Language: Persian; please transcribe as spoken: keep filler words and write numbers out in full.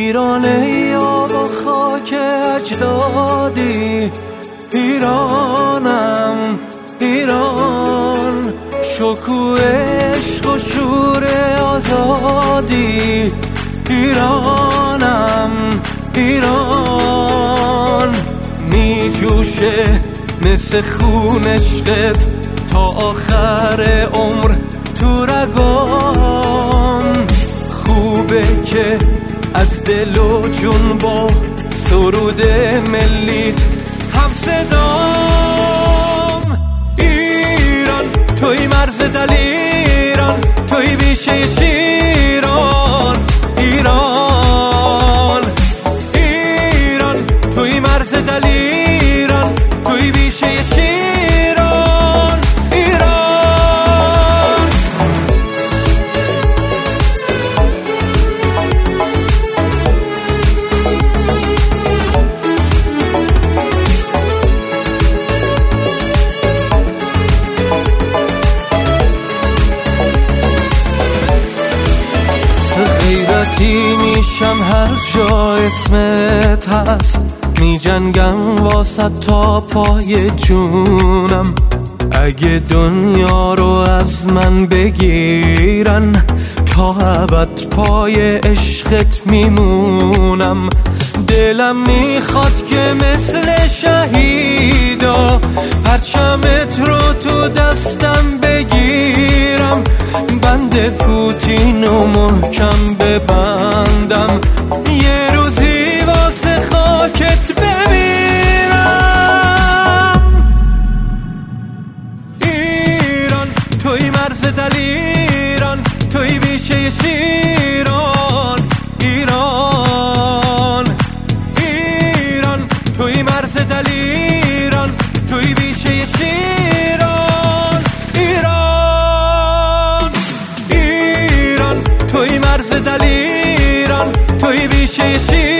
ایران ای آب و خاک اجدادی، ایرانم ایران، شکوه عشق و شور آزادی، ایرانم ایران. می جوشه مثل خون عشقت تا آخر عمر تو رگام، خوبه که از دل و جون با سرود ملیت هم صدام. ایران توی مرز دلیران، توی بیشه شیران، ایران ایران توی مرز دلیران، توی بیشه شیران، ایران. غیرتی میشم هر جا اسمت هست، می جنگم واسه تا پای جونم. اگه دنیا رو از من بگیرن تا ابد پای عشقت میمونم. دلم میخواد که مثل شهیدا پرچمت رو تو دستم بگیرم، بند پوتین و محکم ببندم، یه روزی واسه خاکت بمیرم. ایران توی مرز دلیران، توی بیشه شیران، ایران ایران توی مرز دلیران، توی بیشه شیران، ایران ایران توی مرز دلیران، توی بیشه شیران.